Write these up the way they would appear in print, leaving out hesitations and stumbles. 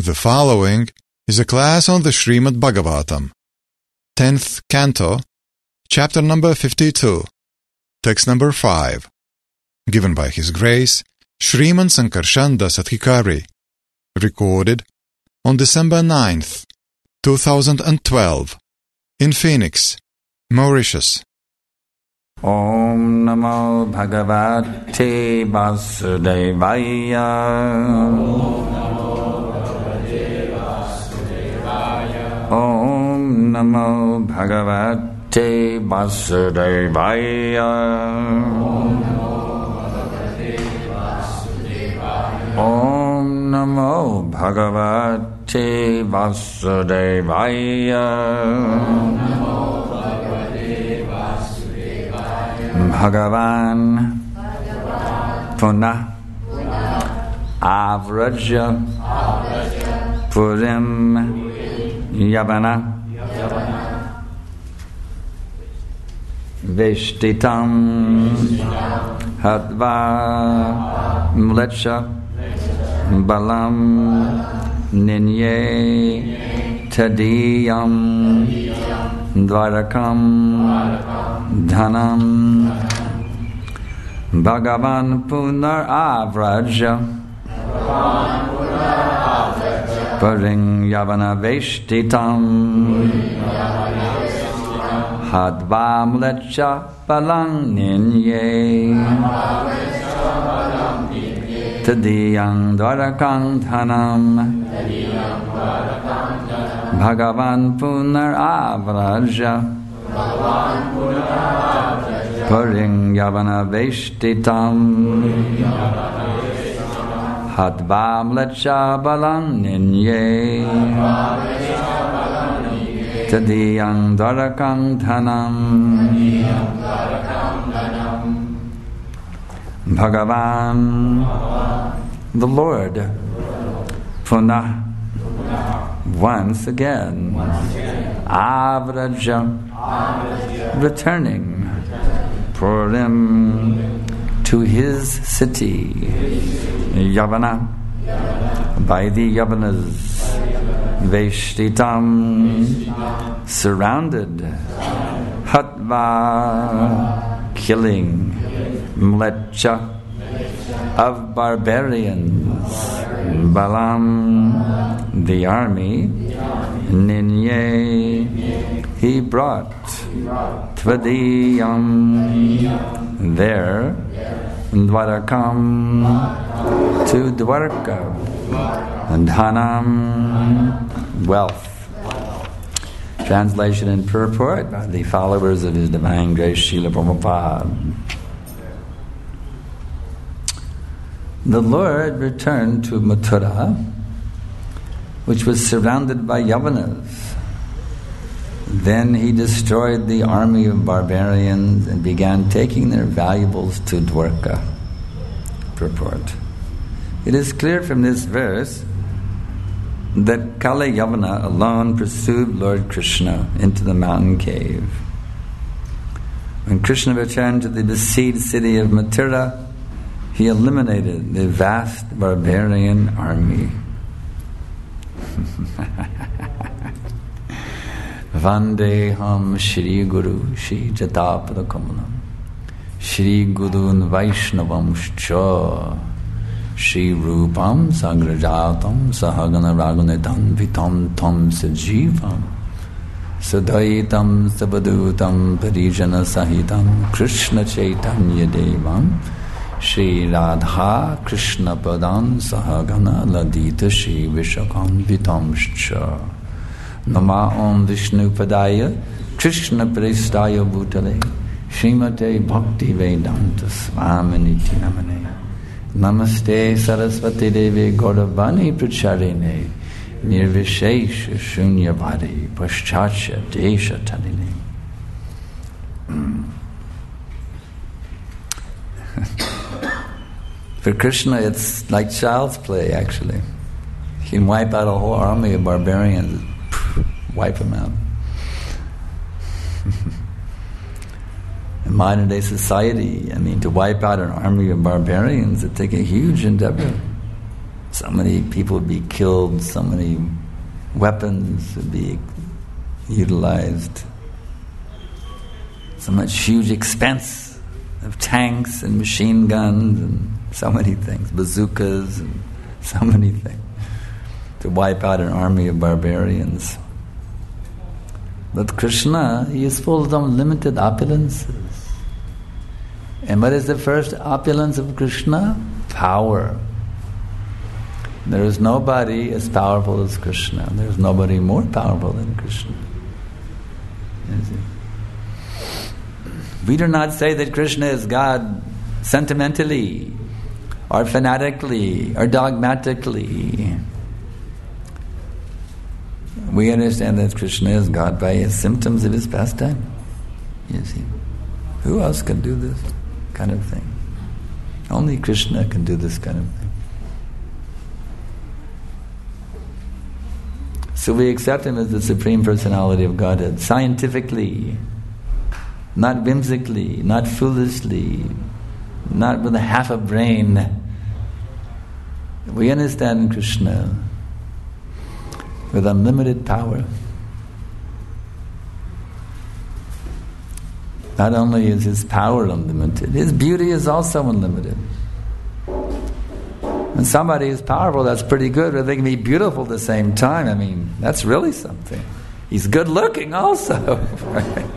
The following is a class on the Srimad Bhagavatam, 10th Canto, Chapter number 52, Text number 5, given by His Grace, Shriman Sankarshan Das Adhikari, recorded on December 9th, 2012, in Phoenix, Mauritius. Om Namo Bhagavate Vasudevaya. Om Namo Bhagavate Vasudevaya. Om Namo Bhagavate Vasudevaya. Bhagavan Punah Avraja Purim Yavana Veshtitam Hadva Mlecha Balam Ninye Tadiyam Dvarakam Dhanam Bhagavan Punar Avraja Paring Yavana Veshtitam Hadvam Lecha Balang Ninye Tadiyang Dvarakam Dhanam Bhagavan Punar Avraja Paring Yavana Veshtitam Hadvam Lecha Balang Ninye Tadiyang Dvarakam Dhanam Bhagavan, the Lord, Punah, once again, Avraja, returning, Purim, to his city, Yavana, by the Yavanas, Veshtitam, surrounded, Hatva, killing, Mlecha, of barbarians, Balam, the army, Ninye, he brought Tvadiyam, there, Dvarakam, to Dwarka, and Dhanam, wealth. Translation and purport by the followers of His Divine Grace Srila Prabhupada. The Lord returned to Mathura, which was surrounded by Yavanas. Then he destroyed the army of barbarians and began taking their valuables to Dwarka. Purport. It is clear from this verse that Kala Yavana alone pursued Lord Krishna into the mountain cave. When Krishna returned to the besieged city of Mathura, he eliminated the vast barbarian army. Vandeham Shri Guru Shri Jatapada Kamalam Shri Gurun Vaishnavam Shcha Shri Rupam Sagrajatam Sahagana Ragunetam Vitam Tam Sajivam Sadaitam Sabadutam Parijana Sahitam Krishna Chaitanya Devam Shri Radha Krishna Padam Sahagana Ladita Shri Vishakam Vitamscha Nama Om Vishnu Padaya Krishna Prestaya Bhutale Srimate Bhakti Vedanta Swaminiti Namane Namaste Saraswati Devi Gauravani Pracharine Nirvishesha Shunyavadi Paschachya Desha Taline. For Krishna, it's like child's play, actually. He can wipe out a whole army of barbarians, wipe them out. In modern day society, to wipe out an army of barbarians, it takes a huge endeavor. So many people would be killed, so many weapons would be utilized, so much huge expense of tanks and machine guns and so many things, bazookas and so many things, to wipe out an army of barbarians. But Krishna, he is full of unlimited opulences. And what is the first opulence of Krishna? Power. There is nobody as powerful as Krishna. There is nobody more powerful than Krishna. We do not say that Krishna is God sentimentally, or fanatically, or dogmatically. We understand that Krishna is God by his symptoms of his pastime. You see, who else can do this kind of thing? Only Krishna can do this kind of thing. So we accept him as the Supreme Personality of Godhead, scientifically, not whimsically, not foolishly, not with a half a brain. We understand Krishna with unlimited power. Not only is his power unlimited, his beauty is also unlimited. When somebody is powerful, that's pretty good, but they can be beautiful at the same time. I mean, that's really something. He's good looking also. Right?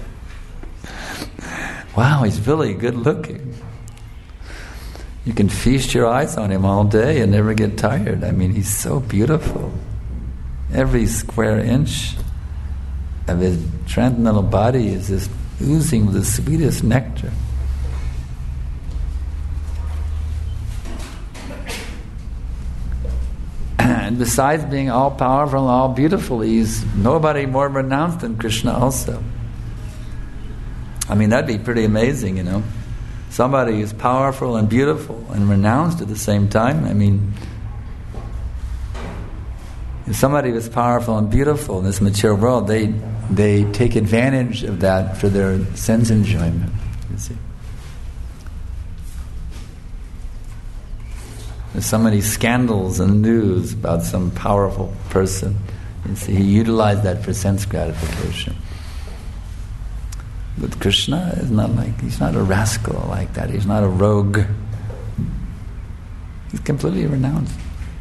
Wow, he's really good looking. You can feast your eyes on him all day and never get tired. I mean, he's so beautiful. Every square inch of his transcendental body is just oozing with the sweetest nectar. And besides being all powerful and all beautiful, he's nobody more renounced than Krishna also. I mean, that'd be pretty amazing, you know. Somebody who's powerful and beautiful and renounced at the same time. I mean, if somebody was powerful and beautiful in this material world, they take advantage of that for their sense enjoyment, you see. There's so many scandals and news about some powerful person. You see, he utilized that for sense gratification. But Krishna is not like, he's not a rascal like that. He's not a rogue. He's completely renounced.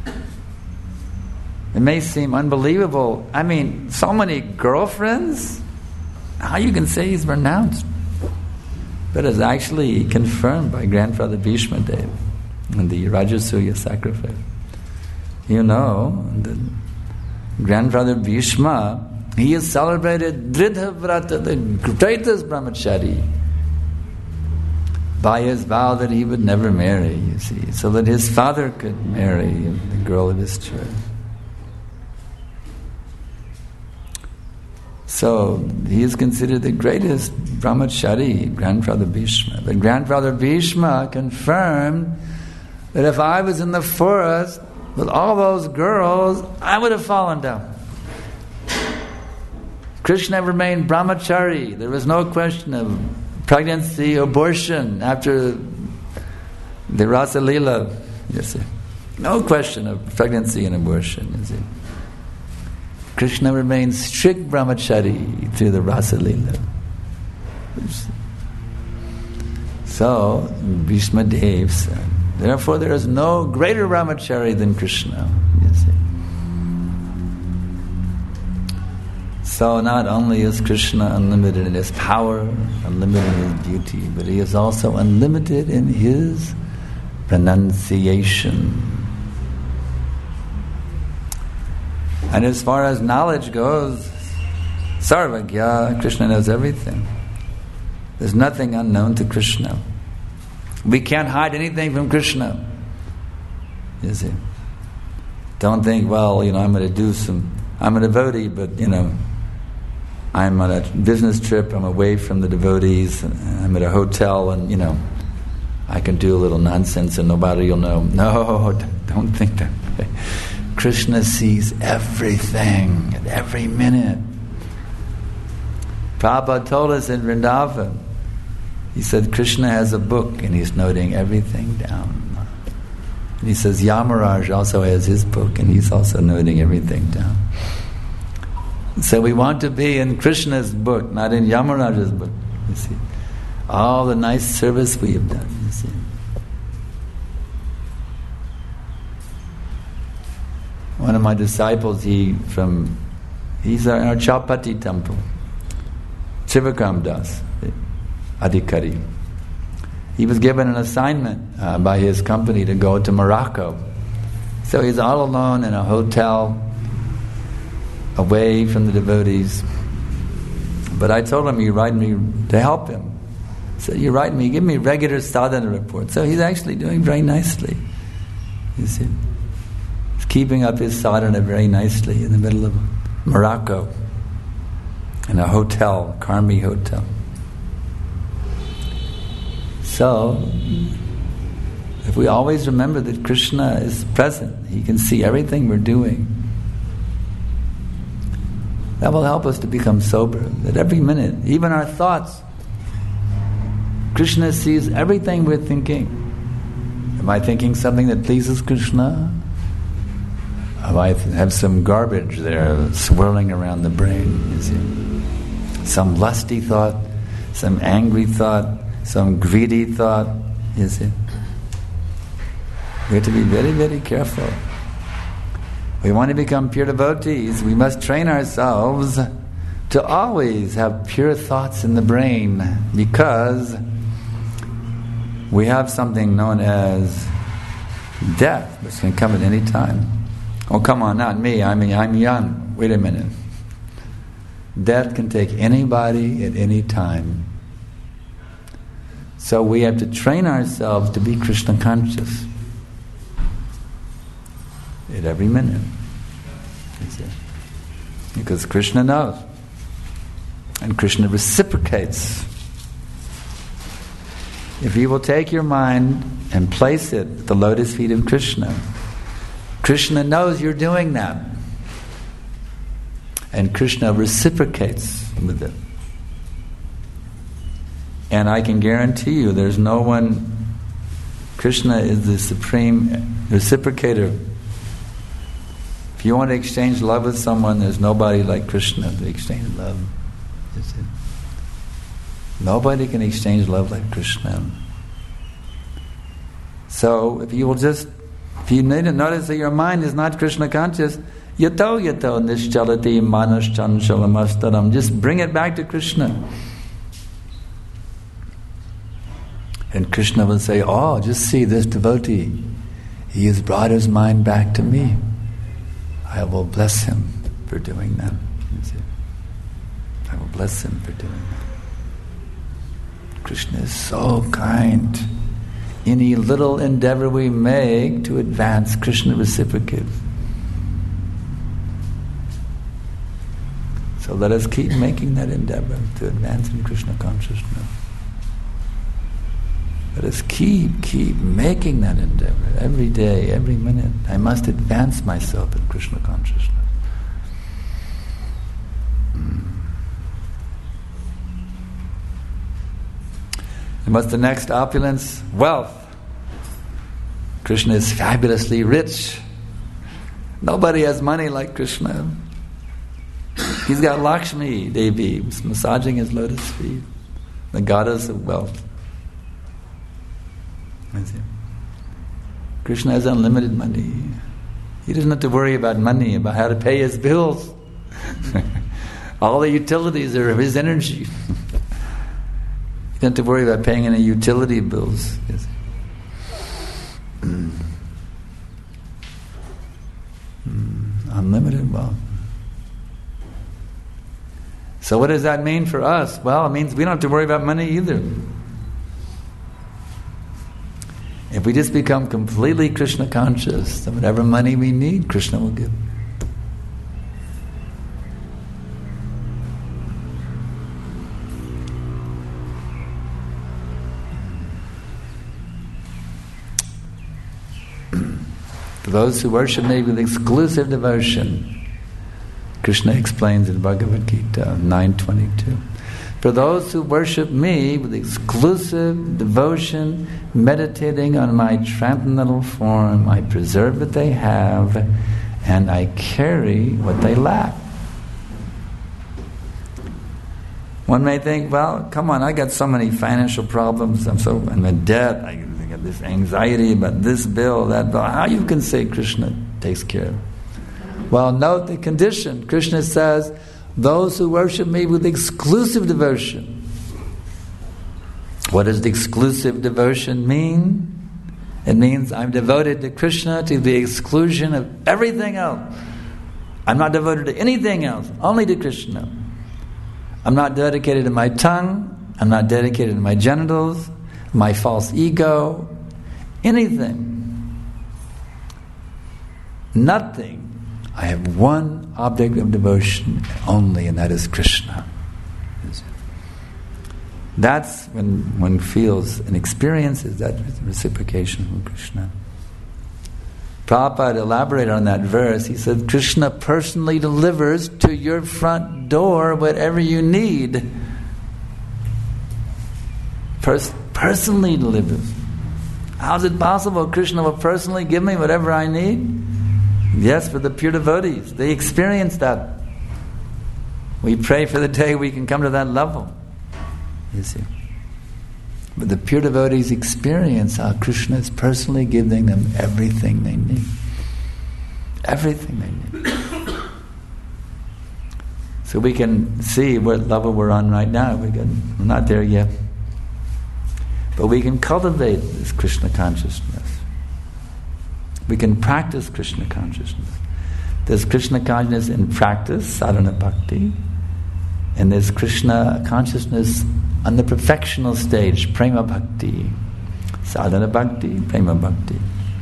It may seem unbelievable. I mean, so many girlfriends? How you can say he's renounced? But it's actually confirmed by Grandfather Bhishma Dev in the Rajasuya sacrifice. You know, the Grandfather Bhishma, he is celebrated Dridha Vrata, the greatest brahmachari, by his vow that he would never marry, you see, so that his father could marry the girl of his choice. So he is considered the greatest brahmachari, Grandfather Bhishma. But Grandfather Bhishma confirmed that if I was in the forest with all those girls, I would have fallen down. Krishna remained brahmachari. There was no question of pregnancy, abortion after the Rasa Leela, you see. No question of pregnancy and abortion, you see. Krishna remained strict brahmachari through the Rasa Leela. So, Bhishma Dev said, therefore there is no greater brahmachari than Krishna, you see. So not only is Krishna unlimited in his power, unlimited in his beauty, but he is also unlimited in his renunciation. And as far as knowledge goes, Sarvagya, Krishna knows everything. There's nothing unknown to Krishna. We can't hide anything from Krishna. You see? Don't think, well, you know, I'm a devotee, but, you know, I'm on a business trip, I'm away from the devotees, I'm at a hotel, and, you know, I can do a little nonsense and nobody will know. No, don't think that way. Krishna sees everything at every minute. Prabhupada told us in Vrindavan, he said Krishna has a book and he's noting everything down. He says Yamaraj also has his book, and he's also noting everything down. So we want to be in Krishna's book, not in Yamaraj's book. You see, all the nice service we have done. You see, one of my disciples, he's in our Chowpatty temple, Trivakram Das Adhikari. He was given an assignment by his company to go to Morocco. So he's all alone in a hotel, away from the devotees. But I told him, you write me to help him. So you write me, give me regular sadhana reports. So he's actually doing very nicely. You see, he's keeping up his sadhana very nicely in the middle of Morocco, in a hotel, Karmi hotel. So, if we always remember that Krishna is present, He can see everything we're doing, that will help us to become sober. That every minute, even our thoughts, Krishna sees everything we're thinking. Am I thinking something that pleases Krishna? Have I have some garbage there swirling around the brain? You see, some lusty thought, some angry thought, some greedy thought, you see. We have to be very, very careful. We want to become pure devotees. We must train ourselves to always have pure thoughts in the brain, because we have something known as death, which can come at any time. Oh, come on, not me. I'm young. Wait a minute. Death can take anybody at any time. So we have to train ourselves to be Krishna conscious at every minute. Because Krishna knows. And Krishna reciprocates. If you will take your mind and place it at the lotus feet of Krishna, Krishna knows you're doing that. And Krishna reciprocates with it. And I can guarantee you there's no one. Krishna is the supreme reciprocator. If you want to exchange love with someone, there's nobody like Krishna to exchange love. Nobody can exchange love like Krishna. So if you need to notice that your mind is not Krishna conscious, yato nischalati manaschanchalam, just bring it back to Krishna. And Krishna will say, oh, just see this devotee. He has brought his mind back to me. I will bless him for doing that. I will bless him for doing that. Krishna is so kind. Any little endeavor we make to advance, Krishna reciprocates. So let us keep making that endeavor to advance in Krishna consciousness. Let us keep making that endeavor every day, every minute. I must advance myself in Krishna consciousness. And what's the next opulence? Wealth. Krishna is fabulously rich. Nobody has money like Krishna. He's got Lakshmi Devi massaging his lotus feet, the goddess of wealth. Krishna has unlimited money. He doesn't have to worry about money, about how to pay his bills. All the utilities are of his energy. He doesn't have to worry about paying any utility bills. Unlimited wealth. So what does that mean for us? Well, it means we don't have to worry about money either. If we just become completely Krishna conscious, then whatever money we need, Krishna will give. For those who worship me with exclusive devotion, Krishna explains in Bhagavad Gita 9:22, For those who worship me with exclusive devotion, meditating on my transcendental form, I preserve what they have, and I carry what they lack. One may think, well, come on, I got so many financial problems, I'm in debt, I got this anxiety about this bill, that bill. How you can say Krishna takes care of it? Well, note the condition. Krishna says, those who worship me with exclusive devotion. What does the exclusive devotion mean? It means I'm devoted to Krishna to the exclusion of everything else. I'm not devoted to anything else, only to Krishna. I'm not dedicated to my tongue, I'm not dedicated to my genitals, my false ego, anything. Nothing. I have one object of devotion only, and that is Krishna. That's when one feels and experiences that reciprocation from Krishna. Prabhupada elaborated on that verse. He said, Krishna personally delivers to your front door whatever you need. Personally delivers. How is it possible Krishna will personally give me whatever I need? Yes, for the pure devotees. They experience that. We pray for the day we can come to that level. You see. But the pure devotees experience how Krishna is personally giving them everything they need. Everything they need. So we can see what level we're on right now. We're not there yet. But we can cultivate this Krishna consciousness. We can practice Krishna consciousness. There's Krishna consciousness in practice, sadhana bhakti, and there's Krishna consciousness on the perfectional stage, prema bhakti, sadhana bhakti, prema bhakti.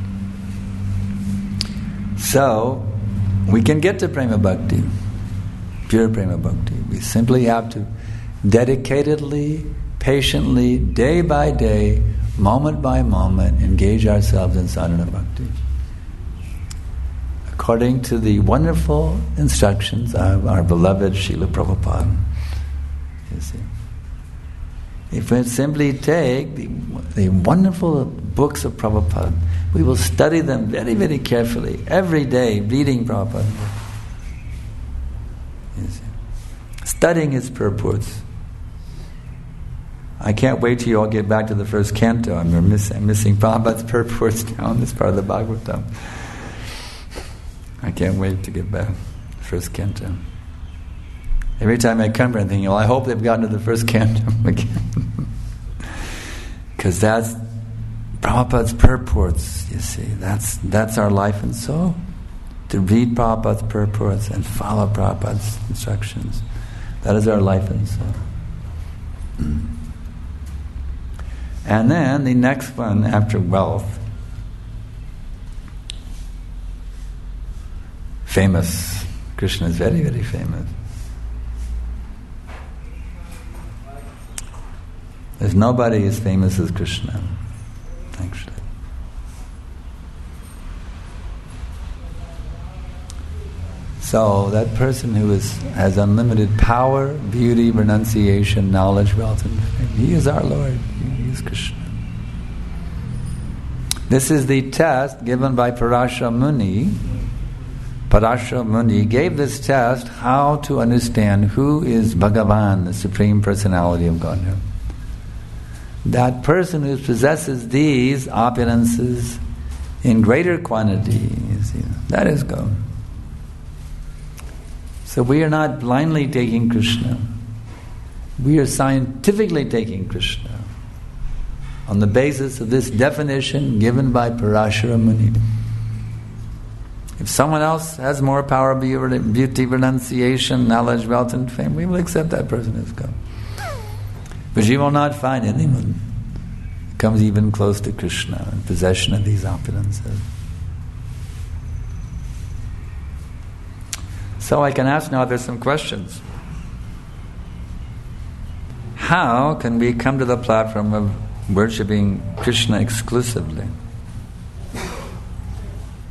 So, we can get to prema bhakti, pure prema bhakti. We simply have to dedicatedly, patiently, day by day, moment by moment, engage ourselves in sadhana bhakti, according to the wonderful instructions of our beloved Srila Prabhupada. You see, if we simply take the wonderful books of Prabhupada, we will study them very, very carefully, every day, reading Prabhupada. You see, studying his purports. I can't wait till you all get back to the first canto. I'm missing Prabhupada's purports now in this part of the Bhagavatam. I can't wait to get back to the first canto. Every time I come here, I'm thinking, well, I hope they've gotten to the first canto again. Because that's Prabhupada's purports, you see. That's our life and soul. To read Prabhupada's purports and follow Prabhupada's instructions. That is our life and soul. And then the next one after wealth, famous. Krishna is very, very famous. There's nobody as famous as Krishna, actually. So that person who has unlimited power, beauty, renunciation, knowledge, wealth, and fame, he is our Lord. He is Krishna. This is the test given by Parashara Muni. Parashara Muni gave this test how to understand who is Bhagavan, the Supreme Personality of Godhead. That person who possesses these opulences in greater quantity, that is God. So we are not blindly taking Krishna. We are scientifically taking Krishna on the basis of this definition given by Parashara Muni. If someone else has more power, beauty, renunciation, knowledge, wealth, and fame, we will accept that person as God. But you will not find anyone who comes even close to Krishna in possession of these opulences. So I can ask now, there's some questions. How can we come to the platform of worshipping Krishna exclusively?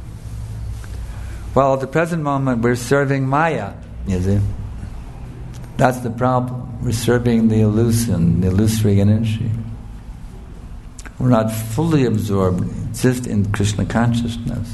Well, at the present moment we're serving Maya, you see. That's the problem. We're serving the illusory energy. We're not fully absorbed just in Krishna consciousness.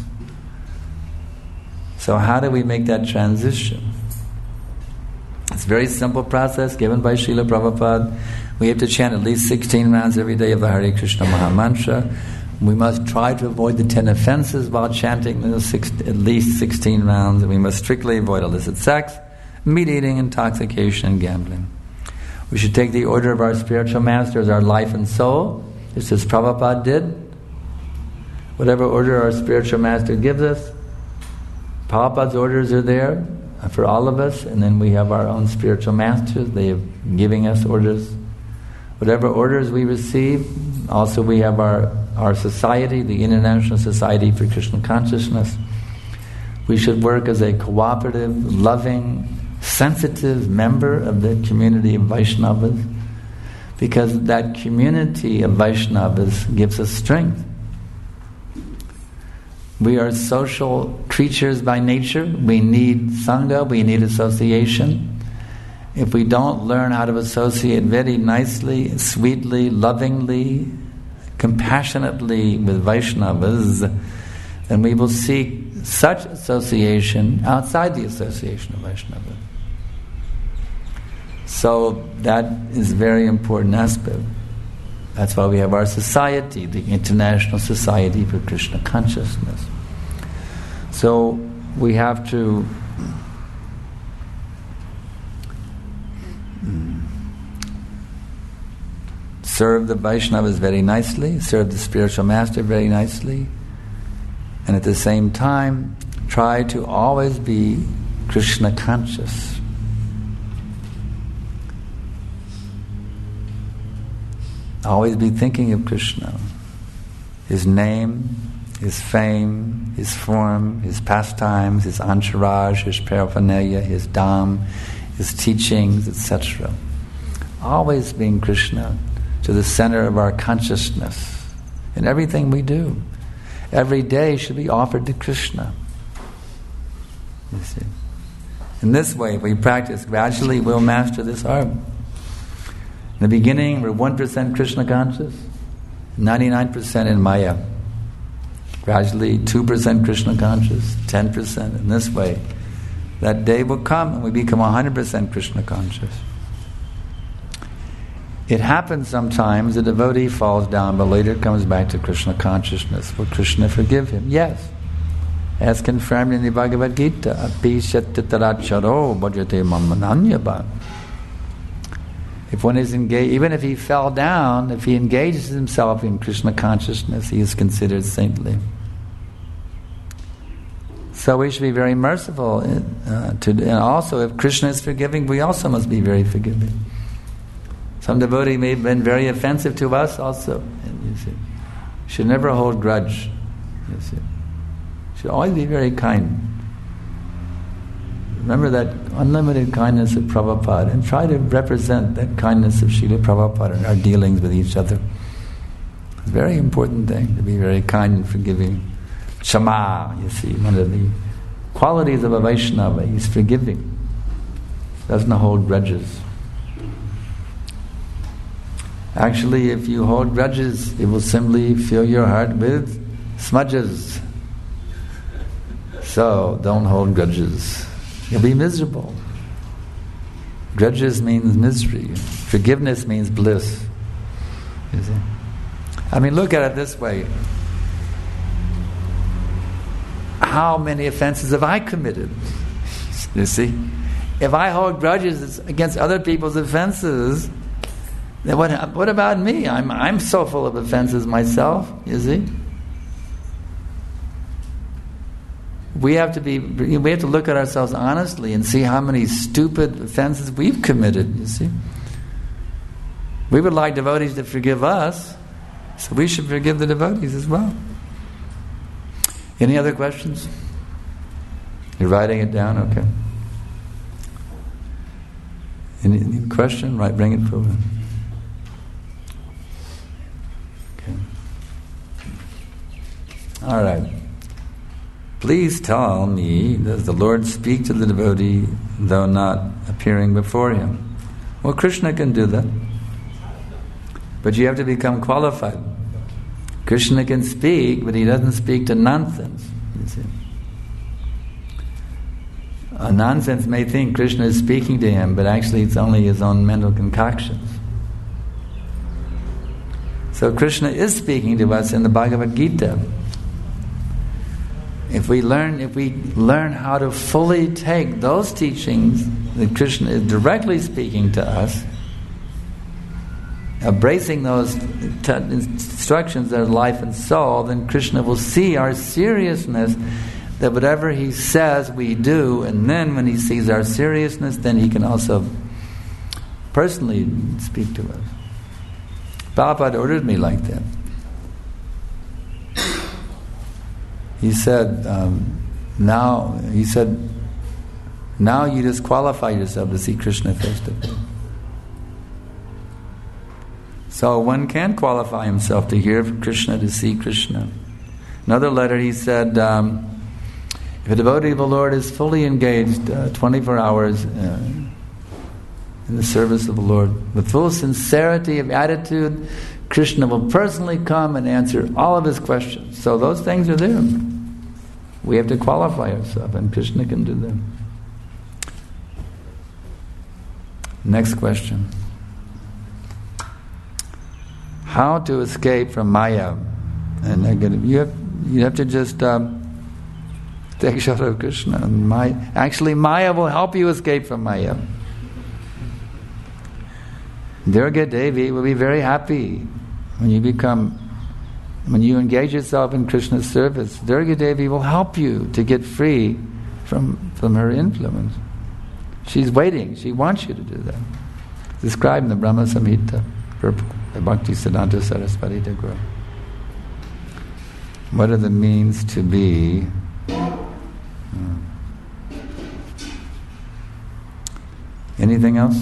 So how do we make that transition? It's a very simple process given by Srila Prabhupada. We have to chant at least 16 rounds every day of the Hare Krishna Maha Mantra. We must try to avoid the 10 offenses while chanting at least 16 rounds. We must strictly avoid illicit sex, meat eating, intoxication, and gambling. We should take the order of our spiritual master as our life and soul, just as Prabhupada did. Whatever order our spiritual master gives us, Prabhupada's orders are there for all of us, and then we have our own spiritual masters. They are giving us orders. Whatever orders we receive, also we have our society, the International Society for Krishna Consciousness. We should work as a cooperative, loving, sensitive member of the community of Vaishnavas, because that community of Vaishnavas gives us strength. We are social creatures by nature. We need sangha, we need association. If we don't learn how to associate very nicely, sweetly, lovingly, compassionately with Vaishnavas, then we will seek such association outside the association of Vaishnavas. So that is a very important aspect. That's why we have our society, the International Society for Krishna Consciousness. So we have to serve the Vaishnavas very nicely, serve the spiritual master very nicely, and at the same time try to always be Krishna conscious. Always be thinking of Krishna, His name, His fame, His form, His pastimes, His entourage, His paraphernalia, His dham, His teachings, etc. Always being Krishna to the center of our consciousness in everything we do. Every day should be offered to Krishna. You see. In this way, if we practice, gradually we'll master this art. In the beginning, we're 1% Krishna conscious, 99% in Maya. Gradually, 2% Krishna conscious, 10%. In this way, that day will come and we become 100% Krishna conscious. It happens sometimes, the devotee falls down, but later comes back to Krishna consciousness. Will Krishna forgive him? Yes. As confirmed in the Bhagavad Gita, api shatyataracharo bhajate mamananyabha. If one is engaged, even if he fell down, if he engages himself in Krishna consciousness, he is considered saintly. So we should be very merciful. And also, if Krishna is forgiving, we also must be very forgiving. Some devotee may have been very offensive to us also. And you see, should never hold grudge. You see, should always be very kind. Remember that unlimited kindness of Prabhupada and try to represent that kindness of Srila Prabhupada in our dealings with each other. It's a very important thing to be very kind and forgiving. Shama, you see, one of the qualities of a Vaishnava, he's forgiving. Doesn't hold grudges. Actually, if you hold grudges, it will simply fill your heart with smudges. So, don't hold grudges. You'll be miserable. Grudges means misery. Forgiveness means bliss. You see? I mean, look at it this way. How many offenses have I committed? You see? If I hold grudges against other people's offenses, then what about me? I'm so full of offenses myself, you see? We have to look at ourselves honestly and see how many stupid offenses we've committed, you see. We would like devotees to forgive us, so we should forgive the devotees as well. Any other questions? You're writing it down? Okay. Any question? Right, bring it forward. Okay. All right. please tell me, does the Lord speak to the devotee though not appearing before him? Well, Krishna can do that. But you have to become qualified. Krishna can speak, but he doesn't speak to nonsense. You see. A nonsense may think Krishna is speaking to him, but actually it's only his own mental concoctions. So Krishna is speaking to us in the Bhagavad Gita. If we learn how to fully take those teachings that Krishna is directly speaking to us, embracing those instructions that are life and soul, then Krishna will see our seriousness, that whatever he says we do, and then when he sees our seriousness, then he can also personally speak to us. Prabhupada ordered me like that. He said, now you disqualify yourself to see Krishna face to face. So one can qualify himself to hear Krishna, to see Krishna. Another letter he said, if a devotee of the Lord is fully engaged 24 hours in the service of the Lord, with full sincerity of attitude, Krishna will personally come and answer all of his questions. So those things are there. We have to qualify ourselves, and Krishna can do them. Next question. How to escape from Maya and negative? You have to just take shelter of Krishna. Actually, Maya will help you escape from Maya. Durga Devi will be very happy when you engage yourself in Krishna's service. Durga Devi will help you to get free from her influence. She's waiting. She wants you to do that. It's described in the Brahma Samhita by Bhakti Siddhanta Saraswati Thakur. What are the means to be? Anything else?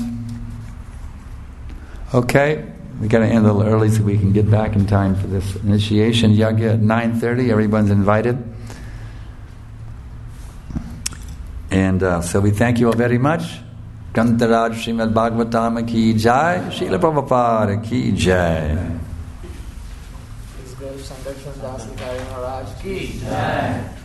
Okay, we got to end a little early so we can get back in time for this initiation yagya at 9:30. Everyone's invited. And so we thank you all very much. Kantaraj Srimad Bhagavatam ki jai, Srila Prabhupada ki jai. His Grace Sandarshan Das Maharaj ki jai.